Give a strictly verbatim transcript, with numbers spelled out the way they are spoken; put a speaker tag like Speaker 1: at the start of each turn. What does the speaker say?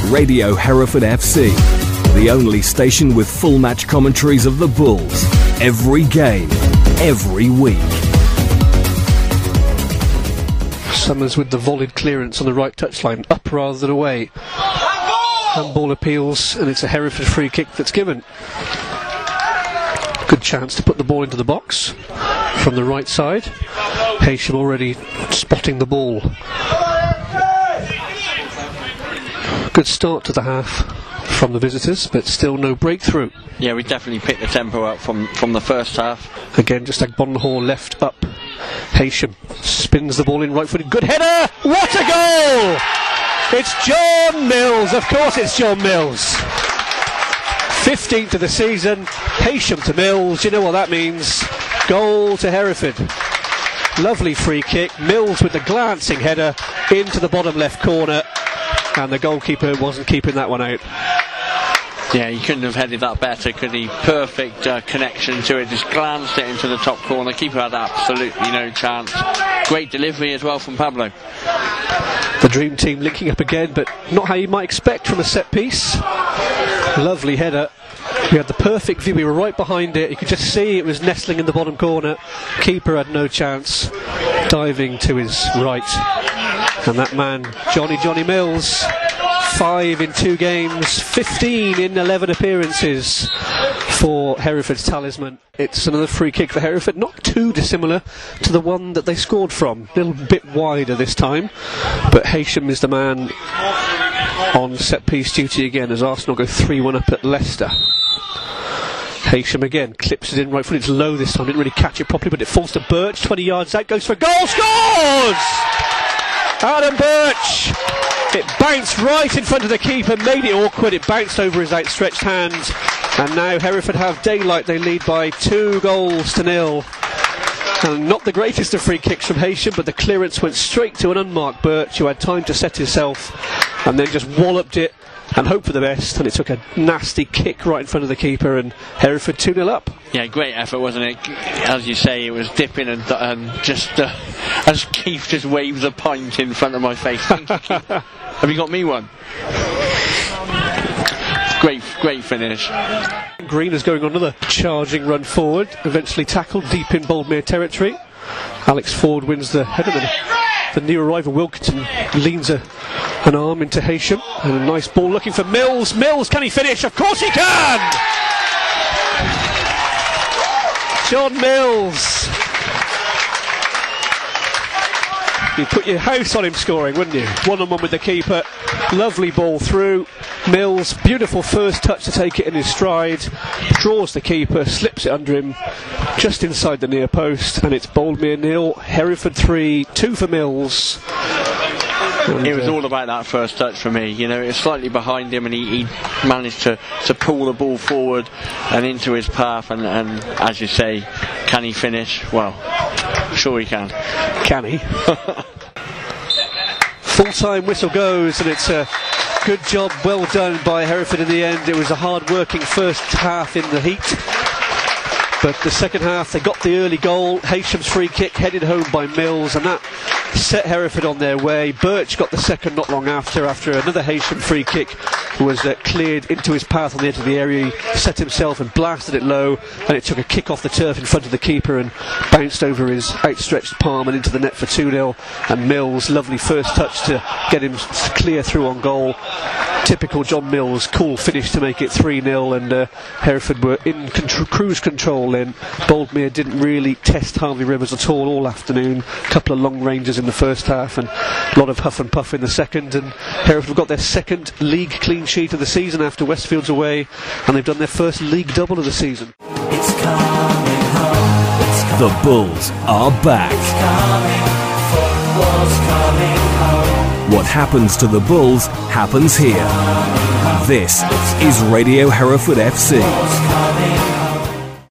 Speaker 1: Radio Hereford F C, the only station with full match commentaries of the Bulls. Every game, every week.
Speaker 2: Summers with the volleyed clearance on the right touchline, up rather than away. Handball appeals, and it's a Hereford free kick that's given. Good chance to put the ball into the box from the right side. Haysham already spotting the ball. Good start to the half from the visitors, but still no breakthrough.
Speaker 3: Yeah, we definitely picked the tempo up from, from the first half.
Speaker 2: Again, just like Bonhall left up. Haysham spins the ball in right footed. Good header! What a goal! It's John Mills. Of course it's John Mills. fifteenth of the season. Haysham to Mills. You know what that means. Goal to Hereford. Lovely free kick. Mills with the glancing header into the bottom left corner. And the goalkeeper wasn't keeping that one out.
Speaker 3: Yeah, he couldn't have headed that better, could he? Perfect uh, connection to it, just glanced it into the top corner. Keeper had absolutely no chance. Great delivery as well from Pablo.
Speaker 2: The dream team linking up again, but not how you might expect from a set piece. Lovely header. We had the perfect view, we were right behind it. You could just see it was nestling in the bottom corner. Keeper had no chance, diving to his right. And that man, Johnny Johnny Mills, five in two games, fifteen in eleven appearances for Hereford's talisman. It's another free kick for Hereford, not too dissimilar to the one that they scored from. A little bit wider this time, but Haysham is the man on set-piece duty again as Arsenal go three one up at Leicester. Haysham again clips it in right foot. It's low this time, didn't really catch it properly, but it falls to Birch, twenty yards out, goes for a goal, scores! Adam Birch! It bounced right in front of the keeper, made it awkward, it bounced over his outstretched hand, and now Hereford have daylight. They lead by two goals to nil. And not the greatest of free kicks from Haysham, but the clearance went straight to an unmarked Birch who had time to set himself and then just walloped it and hope for the best, and it took a nasty kick right in front of the keeper, and Hereford two nil up.
Speaker 3: Yeah, great effort, wasn't it? As you say, it was dipping and, and just uh, as Keith just waves a pint in front of my face. Thank you, Keith. Have you got me one? Great, great finish.
Speaker 2: Green is going on another charging run forward, eventually tackled deep in Boldmere territory. Alex Ford wins the header. The new arrival Wilkinson leans a, an arm into Haysham, and a nice ball looking for Mills. Mills, can he finish? Of course he can! John Mills. You'd put your house on him scoring, wouldn't you? One on one with the keeper. Lovely ball through. Mills, beautiful first touch to take it in his stride. Draws the keeper, slips it under him, just inside the near post, and it's Boldmere nil, Hereford three, two for Mills. And,
Speaker 3: it was
Speaker 2: uh,
Speaker 3: all about that first touch for me. You know, it was slightly behind him, and he, he managed to, to pull the ball forward and into his path. And, and as you say, can he finish? Well, sure he can.
Speaker 2: Can he? Full-time whistle goes, and it's a good job, well done by Hereford in the end. It was a hard-working first half in the heat, but the second half they got the early goal. Haysham's free kick headed home by Mills, and that set Hereford on their way. Birch got the second not long after, after another Haysham free kick was uh, cleared into his path on the edge of the area. He set himself and blasted it low, and it took a kick off the turf in front of the keeper and bounced over his outstretched palm and into the net for two nil. And Mills, lovely first touch to get him clear through on goal. Typical John Mills, cool finish to make it three nil, and uh, Hereford were in contr- cruise control then. Boldmere didn't really test Harvey Rivers at all all afternoon. A couple of long ranges in the first half and a lot of huff and puff in the second, and Hereford got their second league clean sheet of the season after Westfield's away, and they've done their first league double of the season.
Speaker 1: It's coming home. It's coming. The Bulls are back. It's coming. Football's coming home. What happens to the Bulls happens here. This is Radio Hereford F C.